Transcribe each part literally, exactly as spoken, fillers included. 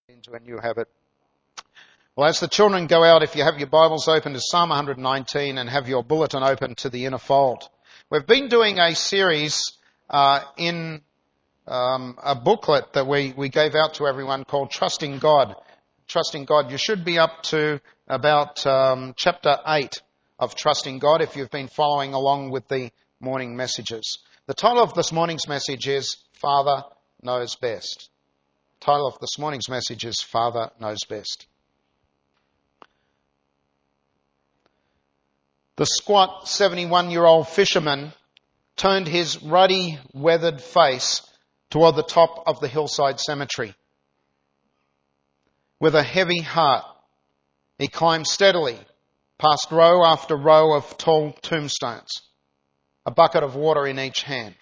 Into a new habit. Well, as the children go out, if you have your Bibles open to Psalm one nineteen and have your bulletin open to the inner fold. We've been doing a series uh, in um, a booklet that we, we gave out to everyone called Trusting God. Trusting God. You should be up to about um, chapter eight of Trusting God if you've been following along with the morning messages. The title of this morning's message is Father Knows Best. The title of this morning's message is Father Knows Best. The squat seventy-one-year-old fisherman turned his ruddy, weathered face toward the top of the hillside cemetery. With a heavy heart, he climbed steadily past row after row of tall tombstones, a bucket of water in each hand.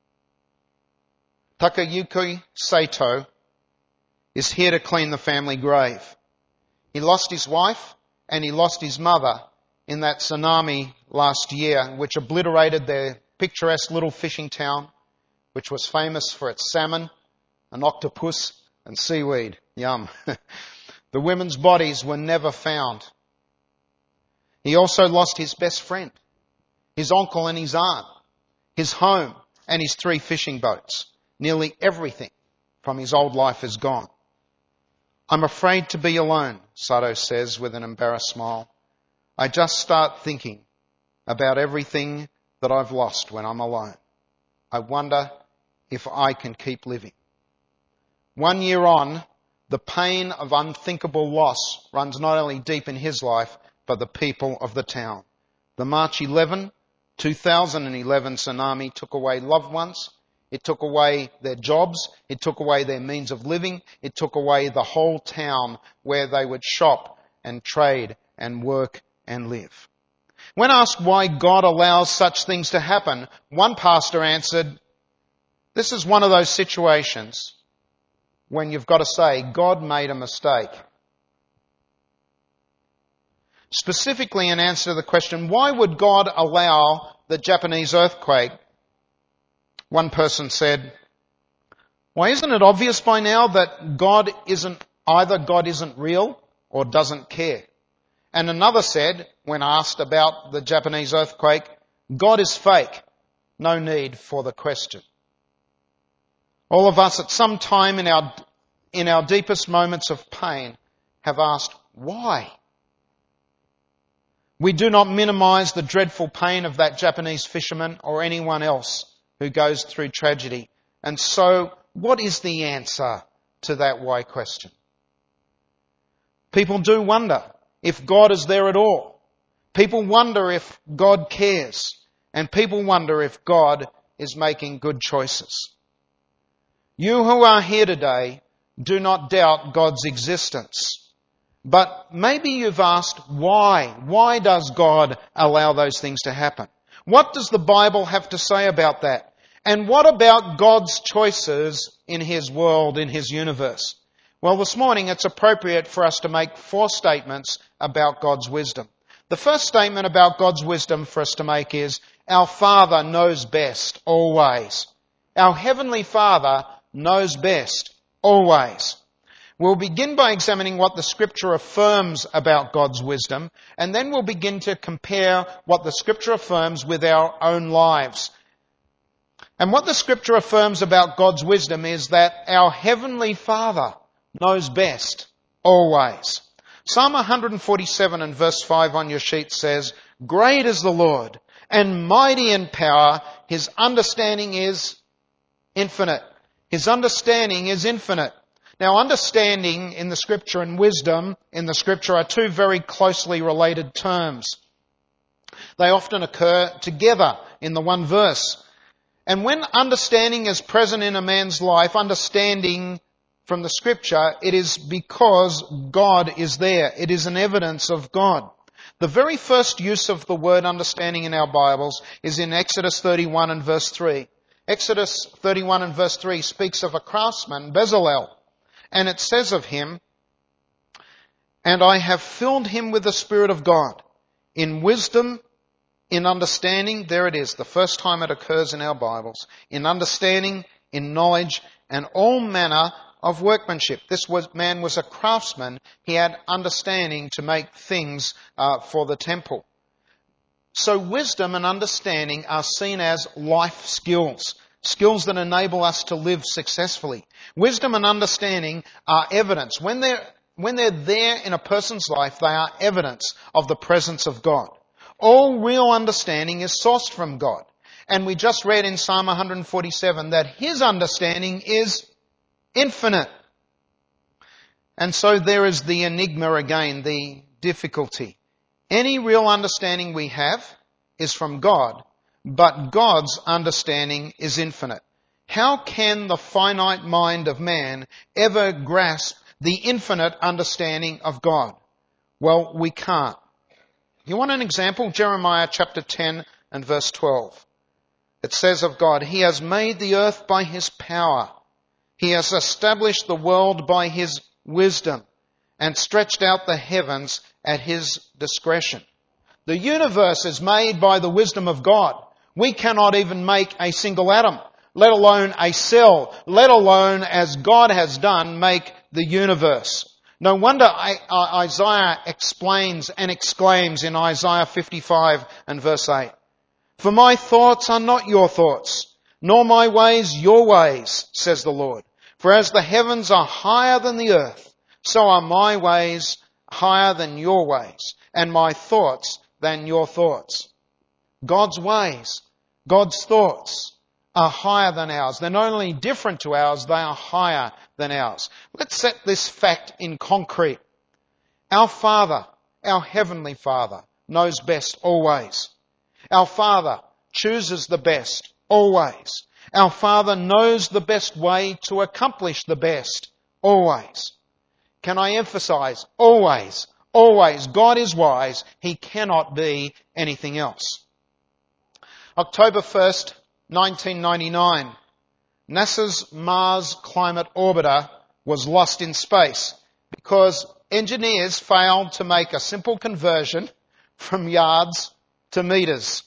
Takayuki Sato is here to clean the family grave. He lost his wife and he lost his mother in that tsunami last year, which obliterated their picturesque little fishing town, which was famous for its salmon and octopus and seaweed. Yum. The women's bodies were never found. He also lost his best friend, his uncle and his aunt, his home and his three fishing boats. Nearly everything from his old life is gone. I'm afraid to be alone, Sato says with an embarrassed smile. I just start thinking about everything that I've lost when I'm alone. I wonder if I can keep living. One year on, the pain of unthinkable loss runs not only deep in his life, but the people of the town. The March eleventh, two thousand eleven tsunami took away loved ones. It took away their jobs. It took away their means of living. It took away the whole town where they would shop and trade and work and live. When asked why God allows such things to happen, one pastor answered, this is one of those situations when you've got to say, God made a mistake. Specifically in answer to the question, why would God allow the Japanese earthquake? One person said, why isn't it obvious by now that God isn't, either God isn't real or doesn't care? And another said, when asked about the Japanese earthquake, God is fake. No need for the question. All of us at some time in our, in our deepest moments of pain have asked, why? We do not minimize the dreadful pain of that Japanese fisherman or anyone else who goes through tragedy. And so, what is the answer to that why question? People do wonder if God is there at all. People wonder if God cares. And people wonder if God is making good choices. You who are here today do not doubt God's existence. But maybe you've asked why? Why does God allow those things to happen? What does the Bible have to say about that? And what about God's choices in His world, in His universe? Well, this morning it's appropriate for us to make four statements about God's wisdom. The first statement about God's wisdom for us to make is, our Father knows best, always. Our Heavenly Father knows best, always. We'll begin by examining what the Scripture affirms about God's wisdom, and then we'll begin to compare what the Scripture affirms with our own lives. And what the Scripture affirms about God's wisdom is that our Heavenly Father knows best, always. Psalm one forty-seven and verse five on your sheet says, great is the Lord, and mighty in power. His understanding is infinite. His understanding is infinite. Now, understanding in the Scripture and wisdom in the Scripture are two very closely related terms. They often occur together in the one verse. And when understanding is present in a man's life, understanding from the Scripture, it is because God is there. It is an evidence of God. The very first use of the word understanding in our Bibles is in Exodus thirty-one and verse three. Exodus thirty-one and verse three speaks of a craftsman, Bezalel. And it says of him, and I have filled him with the Spirit of God, in wisdom, in understanding, there it is, the first time it occurs in our Bibles, in understanding, in knowledge, and all manner of workmanship. This was, man was a craftsman. He had understanding to make things uh, for the temple. So wisdom and understanding are seen as life skills, skills that enable us to live successfully. Wisdom and understanding are evidence. When they're, when they're there in a person's life, they are evidence of the presence of God. All real understanding is sourced from God. And we just read in Psalm one forty-seven that His understanding is infinite. And so there is the enigma again, the difficulty. Any real understanding we have is from God, but God's understanding is infinite. How can the finite mind of man ever grasp the infinite understanding of God? Well, we can't. You want an example? Jeremiah chapter ten and verse twelve. It says of God, He has made the earth by His power. He has established the world by His wisdom and stretched out the heavens at His discretion. The universe is made by the wisdom of God. We cannot even make a single atom, let alone a cell, let alone, as God has done, make the universe. No wonder Isaiah explains and exclaims in Isaiah fifty-five and verse eight, For my thoughts are not your thoughts, nor my ways your ways, says the Lord. For as the heavens are higher than the earth, so are my ways higher than your ways, and my thoughts than your thoughts. God's ways, God's thoughts are higher than ours. They're not only different to ours, they are higher than ours. Let's set this fact in concrete. Our Father, our Heavenly Father, knows best always. Our Father chooses the best always. Our Father knows the best way to accomplish the best always. Can I emphasize? Always, always. God is wise. He cannot be anything else. October first, nineteen ninety-nine. NASA's Mars Climate Orbiter was lost in space because engineers failed to make a simple conversion from yards to meters.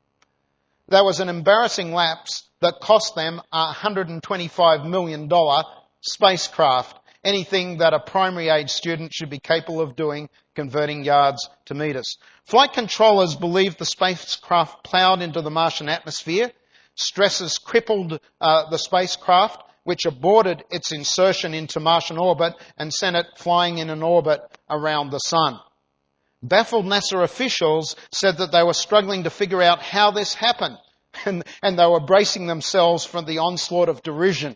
That was an embarrassing lapse that cost them a one hundred twenty-five million dollars spacecraft, anything that a primary age student should be capable of doing, converting yards to meters. Flight controllers believed the spacecraft ploughed into the Martian atmosphere. Stresses crippled uh, the spacecraft, which aborted its insertion into Martian orbit and sent it flying in an orbit around the sun. Baffled NASA officials said that they were struggling to figure out how this happened, and, and they were bracing themselves for the onslaught of derision.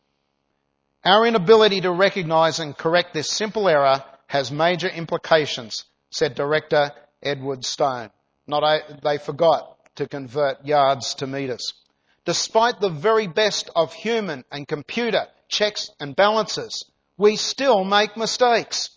Our inability to recognise and correct this simple error has major implications, said director Edward Stone. Not a, they forgot to convert yards to metres. Despite the very best of human and computer checks and balances, we still make mistakes.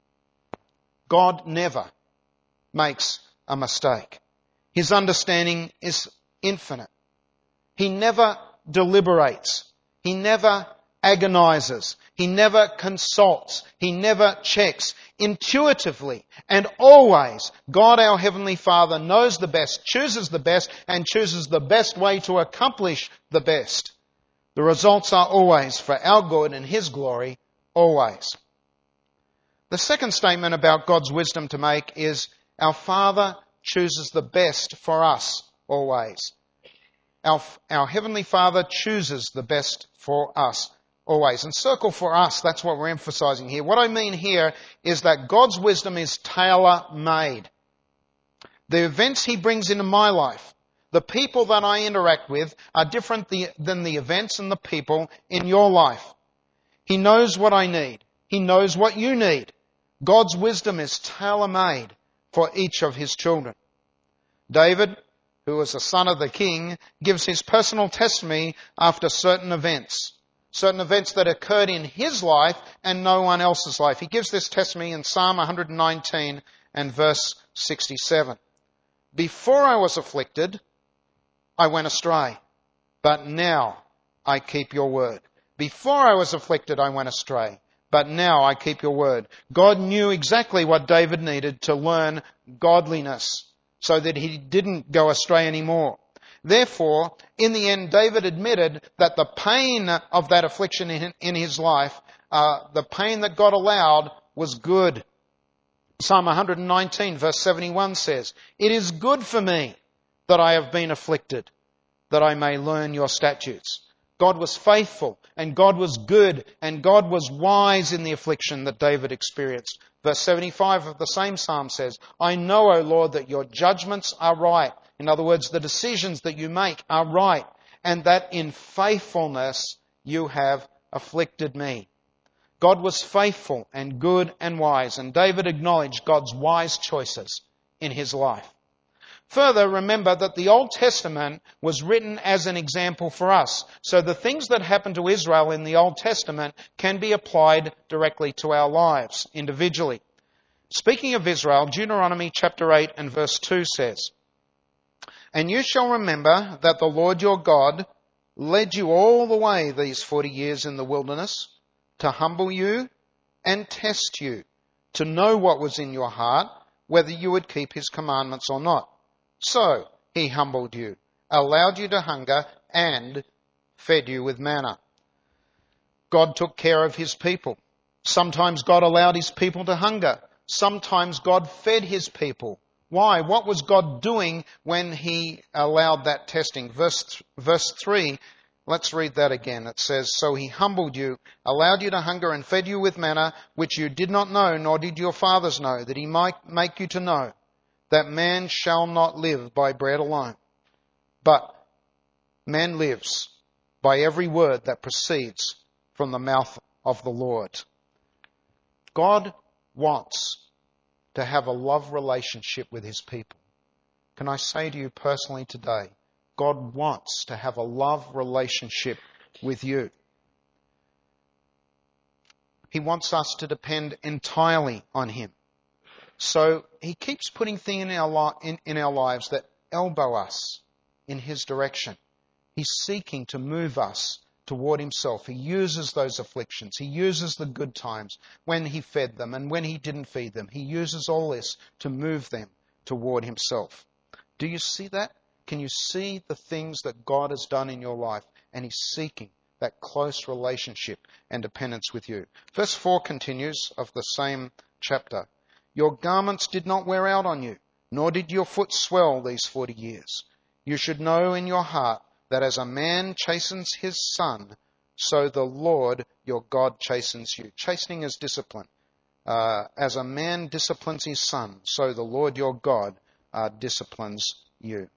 God never makes a mistake. His understanding is infinite. He never deliberates. He never agonizes. He never consults. He never checks. Intuitively and always, God our Heavenly Father knows the best, chooses the best, and chooses the best way to accomplish the best. The results are always for our good and His glory, always. The second statement about God's wisdom to make is, our Father chooses the best for us, always. Our, our Heavenly Father chooses the best for us, always. And circle for us, that's what we're emphasizing here. What I mean here is that God's wisdom is tailor-made. The events He brings into my life, the people that I interact with, are different the, than the events and the people in your life. He knows what I need. He knows what you need. God's wisdom is tailor-made for each of His children. David, who was a son of the king, gives his personal testimony after certain events. Certain events that occurred in his life and no one else's life. He gives this testimony in Psalm one nineteen and verse sixty-seven. Before I was afflicted, I went astray, but now I keep your word. Before I was afflicted, I went astray, but now I keep your word. God knew exactly what David needed to learn godliness so that he didn't go astray anymore. Therefore, in the end, David admitted that the pain of that affliction in his life uh, the pain that God allowed was good. Psalm one nineteen verse seventy-one says, "It is good for me that I have been afflicted, that I may learn your statutes." God was faithful, and God was good, and God was wise in the affliction that David experienced. Verse seventy-five of the same psalm says, "I know, O Lord, that your judgments are right." In other words, the decisions that you make are right, and that in faithfulness you have afflicted me. God was faithful and good and wise, and David acknowledged God's wise choices in his life. Further, remember that the Old Testament was written as an example for us. So the things that happened to Israel in the Old Testament can be applied directly to our lives individually. Speaking of Israel, Deuteronomy chapter eight and verse two says, "And you shall remember that the Lord your God led you all the way these forty years in the wilderness, to humble you and test you, to know what was in your heart, whether you would keep his commandments or not. So he humbled you, allowed you to hunger, and fed you with manna." God took care of his people. Sometimes God allowed his people to hunger. Sometimes God fed his people. Why? What was God doing when he allowed that testing? Verse, verse three, let's read that again. It says, "So he humbled you, allowed you to hunger, and fed you with manna, which you did not know, nor did your fathers know, that he might make you to know that man shall not live by bread alone, but man lives by every word that proceeds from the mouth of the Lord." God wants to have a love relationship with his people. Can I say to you personally today, God wants to have a love relationship with you. He wants us to depend entirely on him. So he keeps putting things in our, li- in, in our lives that elbow us in his direction. He's seeking to move us toward himself. He uses those afflictions. He uses the good times when he fed them and when he didn't feed them. He uses all this to move them toward himself. Do you see that? Can you see the things that God has done in your life? And he's seeking that close relationship and dependence with you. Verse four continues of the same chapter. "Your garments did not wear out on you, nor did your foot swell these forty years. You should know in your heart that as a man chastens his son, so the Lord your God chastens you." Chastening is discipline. Uh, as a man disciplines his son, so the Lord your God uh, disciplines you.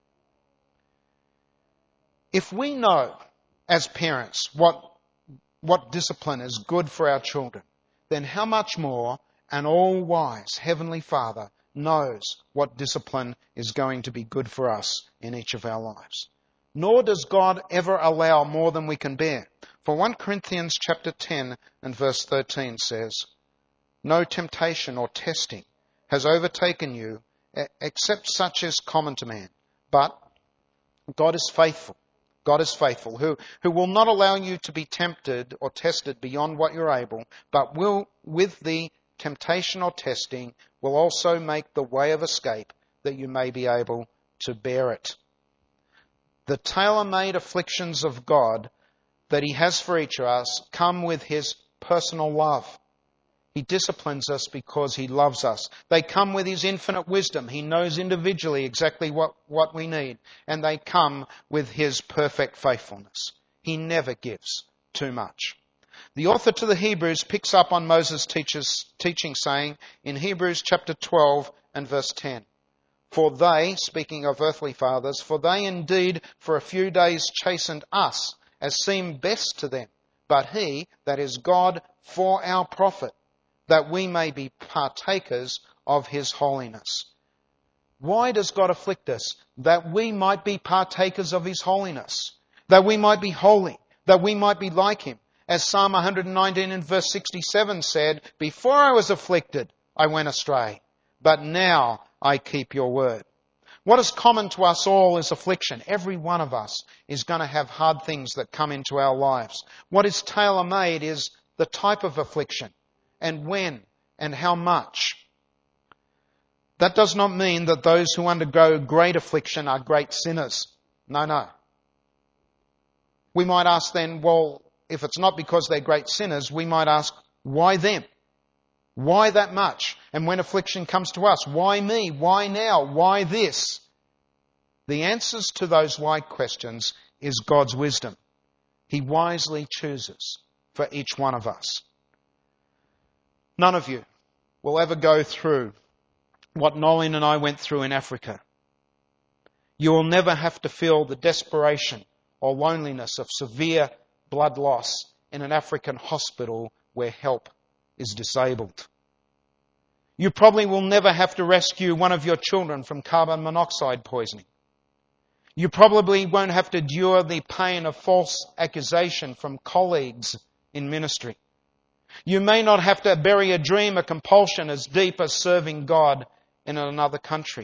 If we know as parents what, what discipline is good for our children, then how much more an all-wise Heavenly Father knows what discipline is going to be good for us in each of our lives. Nor does God ever allow more than we can bear. For First Corinthians chapter ten and verse thirteen says, "No temptation or testing has overtaken you except such as common to man. But God is faithful. God is faithful, who, who will not allow you to be tempted or tested beyond what you're able, but will, with the temptation or testing, will also make the way of escape that you may be able to bear it." The tailor-made afflictions of God that he has for each of us come with his personal love. He disciplines us because he loves us. They come with his infinite wisdom. He knows individually exactly what, what we need. And they come with his perfect faithfulness. He never gives too much. The author to the Hebrews picks up on Moses' teaches, teaching, saying in Hebrews chapter twelve and verse ten, "For they," speaking of earthly fathers, "for they indeed for a few days chastened us, as seemed best to them. But he," that is God, "for our profit, that we may be partakers of his holiness." Why does God afflict us? That we might be partakers of his holiness. That we might be holy. That we might be like him. As Psalm one nineteen and verse sixty-seven said, "Before I was afflicted, I went astray. But now I keep your word." What is common to us all is affliction. Every one of us is going to have hard things that come into our lives. What is tailor-made is the type of affliction, and when, and how much. That does not mean that those who undergo great affliction are great sinners. No, no. We might ask then, well, if it's not because they're great sinners, we might ask, Why them? Why that much? And when affliction comes to us, why me? Why now? Why this? The answers to those why questions is God's wisdom. He wisely chooses for each one of us. None of you will ever go through what Nolene and I went through in Africa. You will never have to feel the desperation or loneliness of severe blood loss in an African hospital where help is disabled. You probably will never have to rescue one of your children from carbon monoxide poisoning. You probably won't have to endure the pain of false accusation from colleagues in ministry. You may not have to bury a dream, a compulsion as deep as serving God in another country.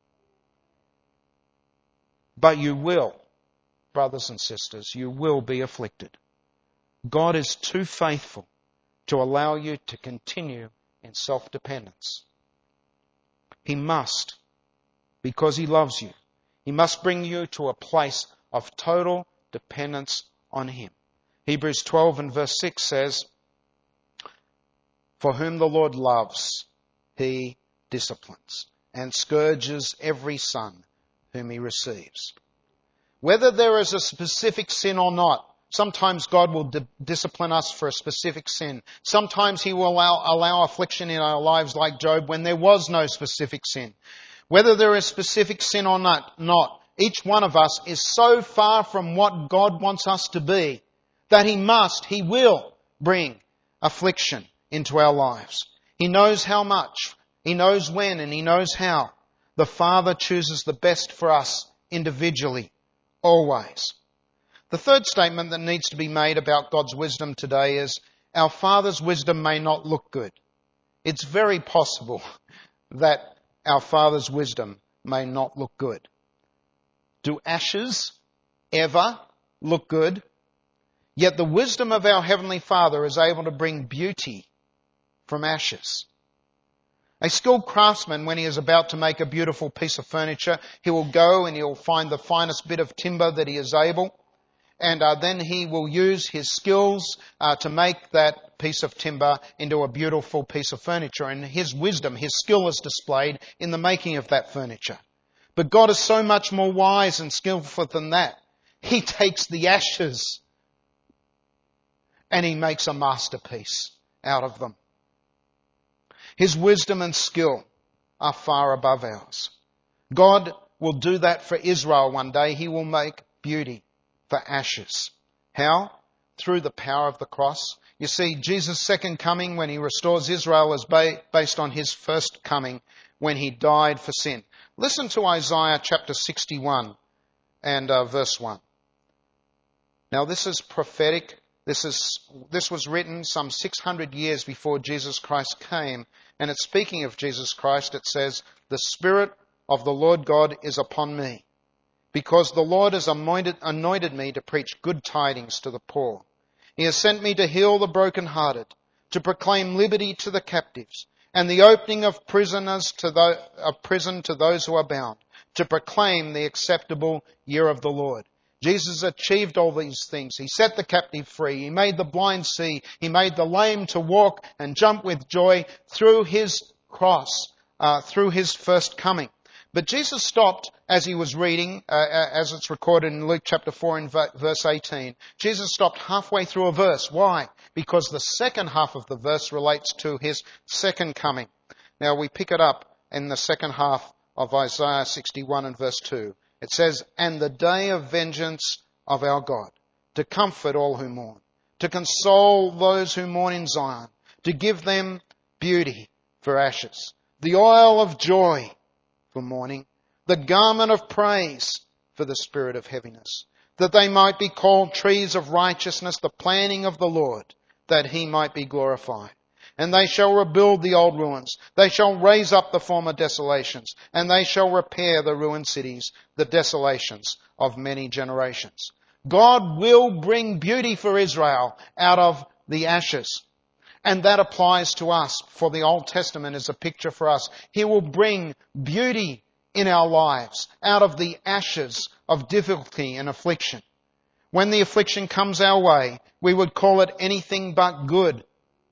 But you will, brothers and sisters, you will be afflicted. God is too faithful to allow you to continue in self-dependence. He must, because He loves you. He must bring you to a place of total dependence on Him. Hebrews twelve and verse six says, "For whom the Lord loves, He disciplines, and scourges every son whom He receives." Whether there is a specific sin or not, sometimes God will di- discipline us for a specific sin. Sometimes He will allow, allow affliction in our lives like Job when there was no specific sin. Whether there is specific sin or not, not, each one of us is so far from what God wants us to be that He must, He will bring affliction into our lives. He knows how much, He knows when, and He knows how. The Father chooses the best for us individually, always. The third statement that needs to be made about God's wisdom today is, our Father's wisdom may not look good. It's very possible that our Father's wisdom may not look good. Do ashes ever look good? Yet the wisdom of our Heavenly Father is able to bring beauty from ashes. A skilled craftsman, when he is about to make a beautiful piece of furniture, he will go and he'll find the finest bit of timber that he is able, and uh, then he will use his skills uh, to make that piece of timber into a beautiful piece of furniture. And his wisdom, his skill is displayed in the making of that furniture. But God is so much more wise and skillful than that. He takes the ashes and He makes a masterpiece out of them. His wisdom and skill are far above ours. God will do that for Israel one day. He will make beauty for ashes. How? Through the power of the cross. You see, Jesus' second coming when He restores Israel is ba- based on His first coming when He died for sin. Listen to Isaiah chapter sixty-one and uh, verse one. Now this is prophetic. This is this was written some six hundred years before Jesus Christ came. And it's speaking of Jesus Christ. It says, "The Spirit of the Lord God is upon me, because the Lord has anointed, anointed me to preach good tidings to the poor. He has sent me to heal the brokenhearted, to proclaim liberty to the captives, and the opening of prisoners to the, of prison to those who are bound, to proclaim the acceptable year of the Lord." Jesus achieved all these things. He set the captive free. He made the blind see. He made the lame to walk and jump with joy through His cross, uh, through His first coming. But Jesus stopped as He was reading, uh, as it's recorded in Luke chapter four and verse eighteen. Jesus stopped halfway through a verse. Why? Because the second half of the verse relates to His second coming. Now we pick it up in the second half of Isaiah sixty-one and verse two. It says, "And the day of vengeance of our God, to comfort all who mourn, to console those who mourn in Zion, to give them beauty for ashes, the oil of joy for mourning, the garment of praise for the spirit of heaviness, that they might be called trees of righteousness, the planting of the Lord, that He might be glorified. And they shall rebuild the old ruins. They shall raise up the former desolations. And they shall repair the ruined cities, the desolations of many generations." God will bring beauty for Israel out of the ashes. And that applies to us, for the Old Testament is a picture for us. He will bring beauty in our lives out of the ashes of difficulty and affliction. When the affliction comes our way, we would call it anything but good.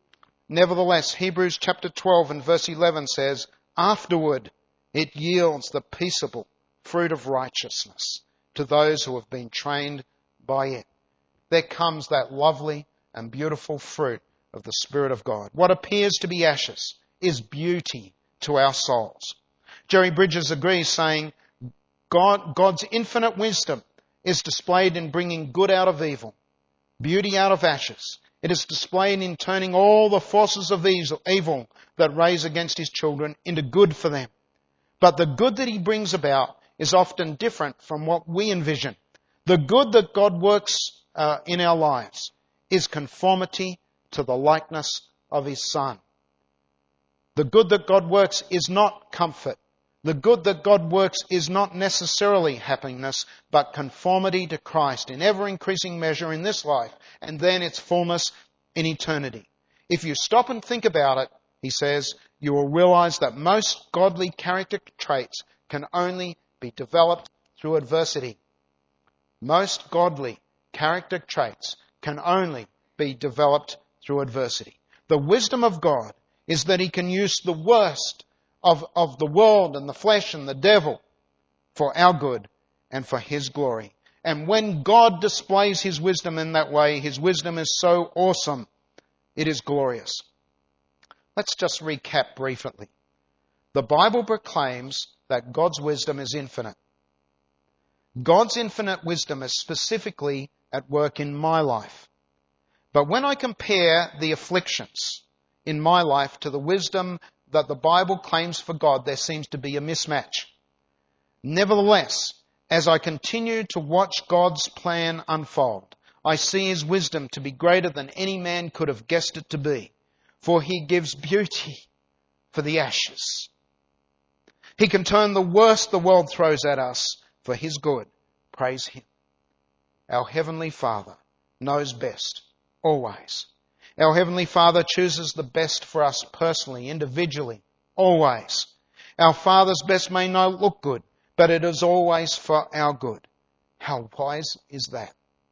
Nevertheless, Hebrews chapter twelve and verse eleven says, afterward it yields the peaceable fruit of righteousness to those who have been trained by it. There comes that lovely and beautiful fruit of the Spirit of God. What appears to be ashes is beauty to our souls. Jerry Bridges agrees, saying, God, God's infinite wisdom is displayed in bringing good out of evil, beauty out of ashes. It is displayed in turning all the forces of evil that raise against His children into good for them. But the good that He brings about is often different from what we envision. The good that God works uh, in our lives is conformity to the likeness of His Son. The good that God works is not comfort. The good that God works is not necessarily happiness, but conformity to Christ in ever-increasing measure in this life, and then its fullness in eternity. If you stop and think about it, he says, you will realize that most godly character traits can only be developed through adversity. Most godly character traits can only be developed through adversity. The wisdom of God is that He can use the worst of, of the world and the flesh and the devil for our good and for His glory. And when God displays His wisdom in that way, His wisdom is so awesome, it is glorious. Let's just recap briefly. The Bible proclaims that God's wisdom is infinite. God's infinite wisdom is specifically at work in my life. But when I compare the afflictions in my life to the wisdom that the Bible claims for God, there seems to be a mismatch. Nevertheless, as I continue to watch God's plan unfold, I see His wisdom to be greater than any man could have guessed it to be, for He gives beauty for the ashes. He can turn the worst the world throws at us for His good. Praise Him. Our Heavenly Father knows best, always. Our Heavenly Father chooses the best for us personally, individually, always. Our Father's best may not look good, but it is always for our good. How wise is that?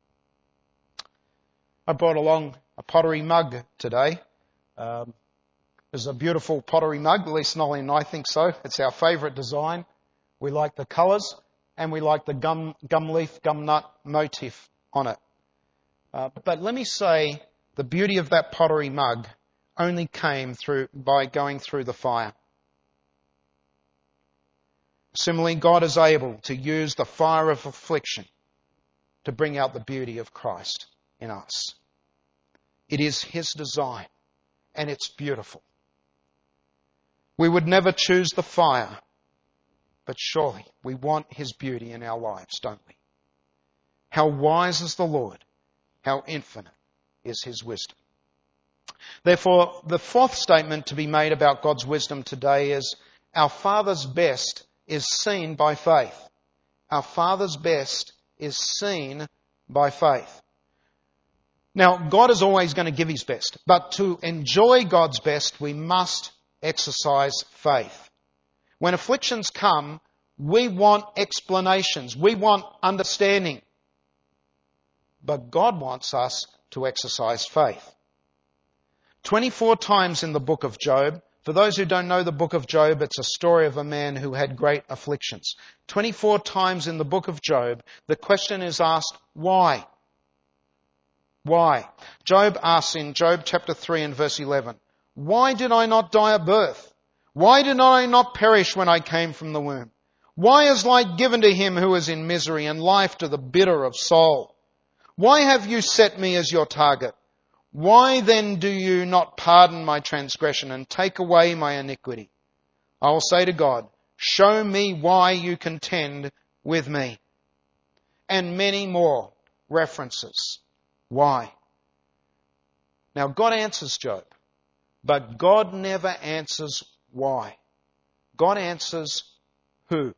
I brought along a pottery mug today. Um, it's a beautiful pottery mug, at least Nolly and I think so. It's our favourite design. We like the colours and we like the gum, gum leaf, gum nut motif on it. Uh, but let me say, the beauty of that pottery mug only came through by going through the fire. Similarly, God is able to use the fire of affliction to bring out the beauty of Christ in us. It is His design, and it's beautiful. We would never choose the fire, but surely we want His beauty in our lives, don't we? How wise is the Lord, how infinite is His wisdom. Therefore, the fourth statement to be made about God's wisdom today is, our Father's best is seen by faith. Our Father's best is seen by faith. Now, God is always going to give His best, but to enjoy God's best, we must exercise faith. When afflictions come, we want explanations. We want understanding. But God wants us to exercise faith. twenty-four times in the book of Job. For those who don't know the book of Job, it's a story of a man who had great afflictions. twenty-four times in the book of Job, the question is asked, why? Why? Job asks in Job chapter three and verse eleven, why did I not die at birth? Why did I not perish when I came from the womb? Why is light given to him who is in misery and life to the bitter of soul? Why have you set me as your target? Why then do you not pardon my transgression and take away my iniquity? I will say to God, show me why you contend with me. And many more references. Why? Now God answers Job, but God never answers why. God answers who.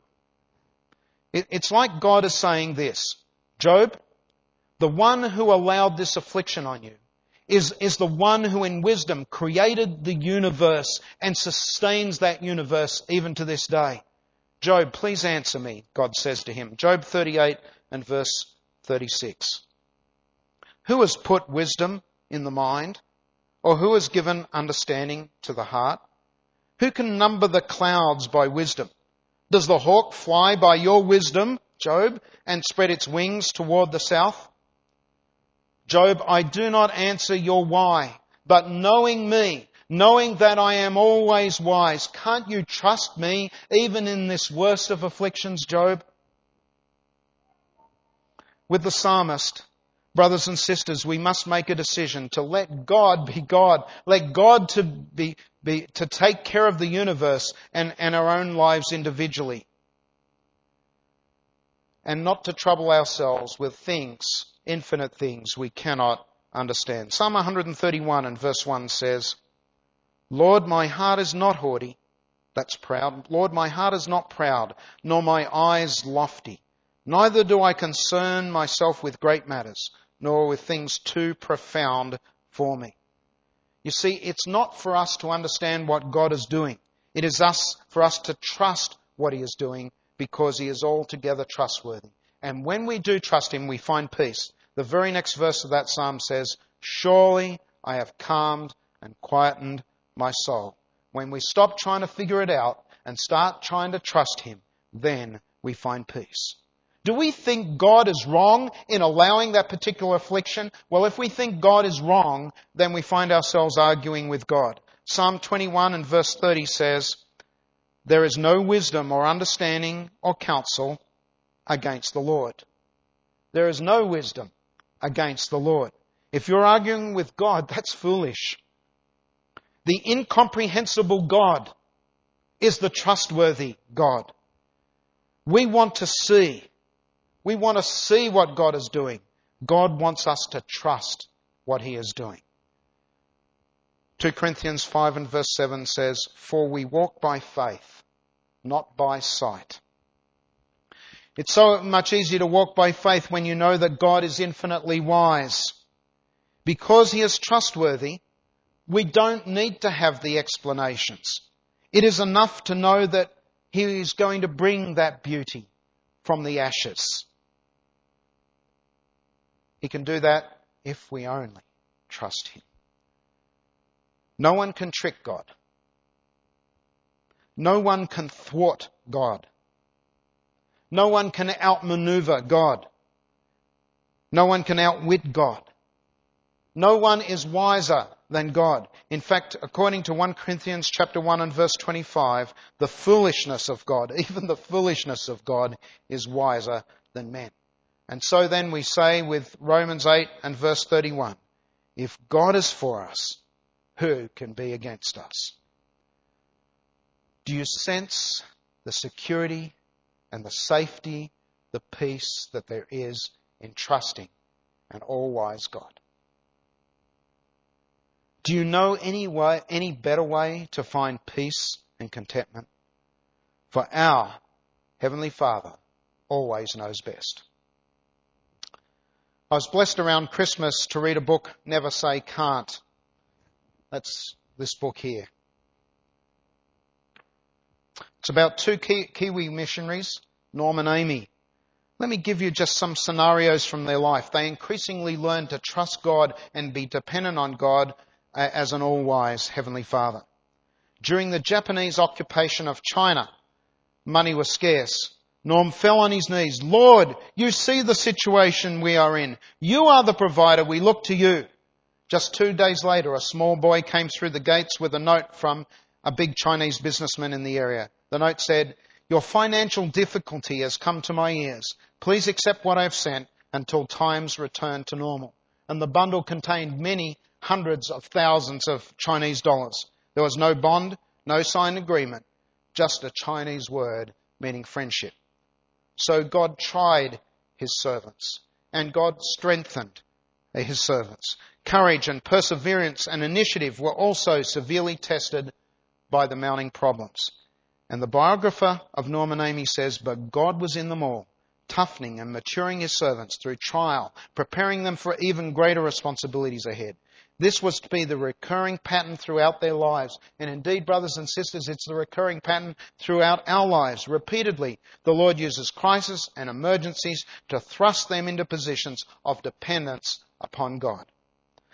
It's like God is saying this, Job, the one who allowed this affliction on you is, is the one who in wisdom created the universe and sustains that universe even to this day. Job, please answer me, God says to him. Job thirty-eight and verse thirty-six. Who has put wisdom in the mind? Or who has given understanding to the heart? Who can number the clouds by wisdom? Does the hawk fly by your wisdom, Job, and spread its wings toward the south? Job, I do not answer your why, but knowing me, knowing that I am always wise, can't you trust me even in this worst of afflictions, Job? With the psalmist, brothers and sisters, we must make a decision to let God be God. Let God to be, be to take care of the universe and, and our own lives individually. And not to trouble ourselves with things, infinite things we cannot understand. Psalm one thirty-one and verse one says, Lord, my heart is not haughty. That's proud. Lord, my heart is not proud, nor my eyes lofty. Neither do I concern myself with great matters, nor with things too profound for me. You see, it's not for us to understand what God is doing. It is us for us to trust what He is doing because He is altogether trustworthy. And when we do trust Him, we find peace. The very next verse of that psalm says, surely I have calmed and quietened my soul. When we stop trying to figure it out and start trying to trust Him, then we find peace. Do we think God is wrong in allowing that particular affliction? Well, if we think God is wrong, then we find ourselves arguing with God. Psalm twenty-one and verse thirty says, there is no wisdom or understanding or counsel against the Lord. There is no wisdom against the Lord. If you're arguing with God, that's foolish. The incomprehensible God is the trustworthy God. We want to see. We want to see what God is doing. God wants us to trust what He is doing. Second Corinthians five and verse seven says, for we walk by faith, not by sight. It's so much easier to walk by faith when you know that God is infinitely wise. Because He is trustworthy, we don't need to have the explanations. It is enough to know that He is going to bring that beauty from the ashes. He can do that if we only trust Him. No one can trick God. No one can thwart God. No one can outmaneuver God. No one can outwit God. No one is wiser than God. In fact, according to First Corinthians chapter one and verse twenty-five, the foolishness of God, even the foolishness of God, is wiser than men. And so then we say with Romans eight and verse thirty-one, if God is for us, who can be against us? Do you sense the security and the safety, the peace that there is in trusting an all-wise God? Do you know any way, any better way to find peace and contentment? For our Heavenly Father always knows best. I was blessed around Christmas to read a book, Never Say Can't. That's this book here. It's about two Kiwi missionaries, Norm and Amy. Let me give you just some scenarios from their life. They increasingly learned to trust God and be dependent on God as an all-wise Heavenly Father. During the Japanese occupation of China, money was scarce. Norm fell on his knees. Lord, you see the situation we are in. You are the provider. We look to you. Just two days later, a small boy came through the gates with a note from a big Chinese businessman in the area. The note said, your financial difficulty has come to my ears. Please accept what I have sent until times return to normal. And the bundle contained many hundreds of thousands of Chinese dollars. There was no bond, no signed agreement, just a Chinese word meaning friendship. So God tried His servants, and God strengthened His servants. Courage and perseverance and initiative were also severely tested by the mounting problems. And the biographer of Norm and Amy says, but God was in them all, toughening and maturing His servants through trial, preparing them for even greater responsibilities ahead. This was to be the recurring pattern throughout their lives. And indeed, brothers and sisters, it's the recurring pattern throughout our lives. Repeatedly, the Lord uses crises and emergencies to thrust them into positions of dependence upon God.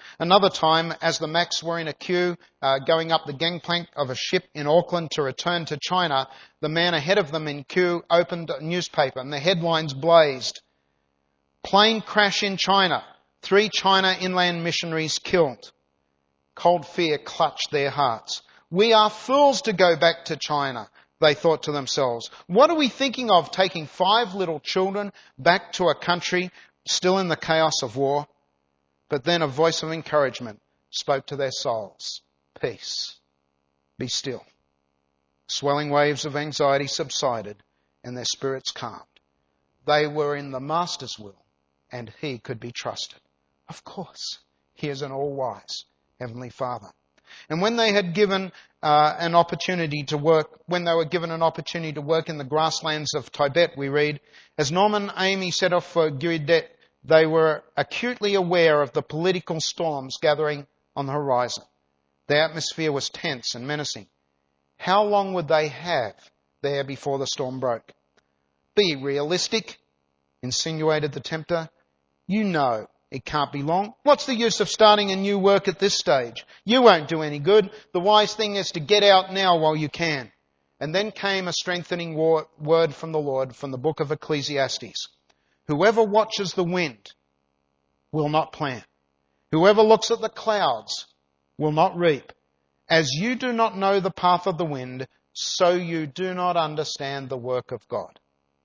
Another time, as the Macs were in a queue uh, going up the gangplank of a ship in Auckland to return to China, the man ahead of them in queue opened a newspaper and the headlines blazed. Plane crash in China. Three China inland missionaries killed. Cold fear clutched their hearts. We are fools to go back to China, they thought to themselves. What are we thinking of, taking five little children back to a country still in the chaos of war? But then a voice of encouragement spoke to their souls. Peace. Be still. Swelling waves of anxiety subsided and their spirits calmed. They were in the Master's will and He could be trusted. Of course, He is an all-wise Heavenly Father. And when they had given uh, an opportunity to work, when they were given an opportunity to work in the grasslands of Tibet, we read, as Norman Amy set off for Guidet, they were acutely aware of the political storms gathering on the horizon. The atmosphere was tense and menacing. How long would they have there before the storm broke? Be realistic, insinuated the tempter. You know it can't be long. What's the use of starting a new work at this stage? You won't do any good. The wise thing is to get out now while you can. And then came a strengthening word from the Lord from the book of Ecclesiastes. Whoever watches the wind will not plant. Whoever looks at the clouds will not reap. As you do not know the path of the wind, so you do not understand the work of God.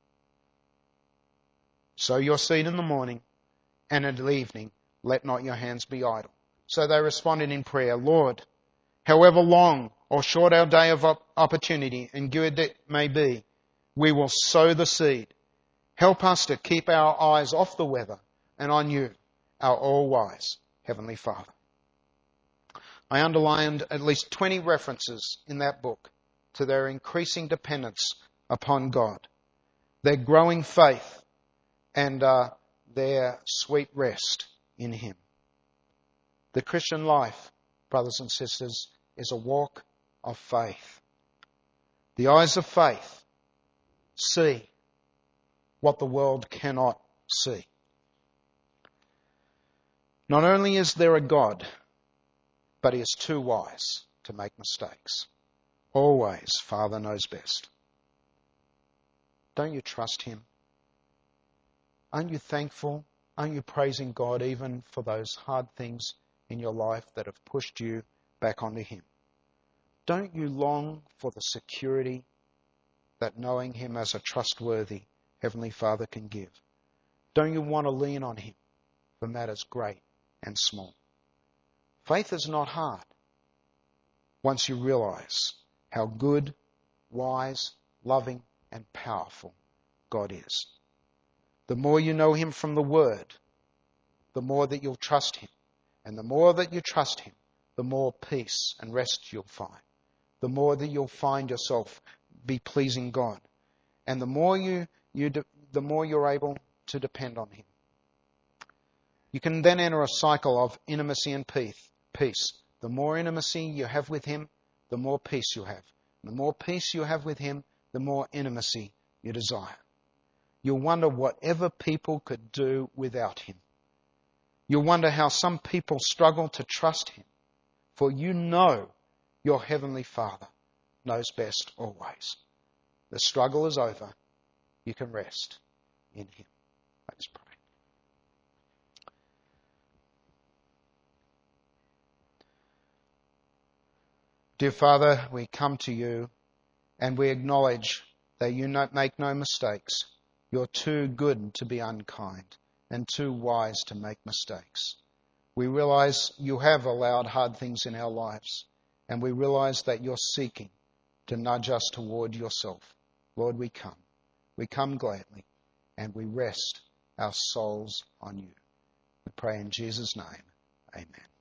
Sow your seed in the morning, and at evening let not your hands be idle. So they responded in prayer, Lord, however long or short our day of opportunity and good it may be, we will sow the seed. Help us to keep our eyes off the weather and on you, our all-wise Heavenly Father. I underlined at least twenty references in that book to their increasing dependence upon God, their growing faith, and uh, their sweet rest in Him. The Christian life, brothers and sisters, is a walk of faith. The eyes of faith see what the world cannot see. Not only is there a God, but He is too wise to make mistakes. Always, Father knows best. Don't you trust Him? Aren't you thankful? Aren't you praising God even for those hard things in your life that have pushed you back onto Him? Don't you long for the security that knowing Him as a trustworthy Heavenly Father can give? Don't you want to lean on Him for matters great and small? Faith is not hard once you realize how good, wise, loving, and powerful God is. The more you know Him from the Word, the more that you'll trust Him. And the more that you trust Him, the more peace and rest you'll find. The more that you'll find yourself be pleasing God. And the more you, you de- the more you're able to depend on Him. You can then enter a cycle of intimacy and peace. Peace. The more intimacy you have with Him, the more peace you have. The more peace you have with Him, the more intimacy you desire. You'll wonder whatever people could do without Him. You'll wonder how some people struggle to trust Him. For you know your Heavenly Father knows best always. The struggle is over. You can rest in Him. Let's pray. Dear Father, we come to you and we acknowledge that you make no mistakes. You're too good to be unkind and too wise to make mistakes. We realize you have allowed hard things in our lives, and we realize that you're seeking to nudge us toward yourself. Lord, we come. We come gladly, and we rest our souls on you. We pray in Jesus' name. Amen.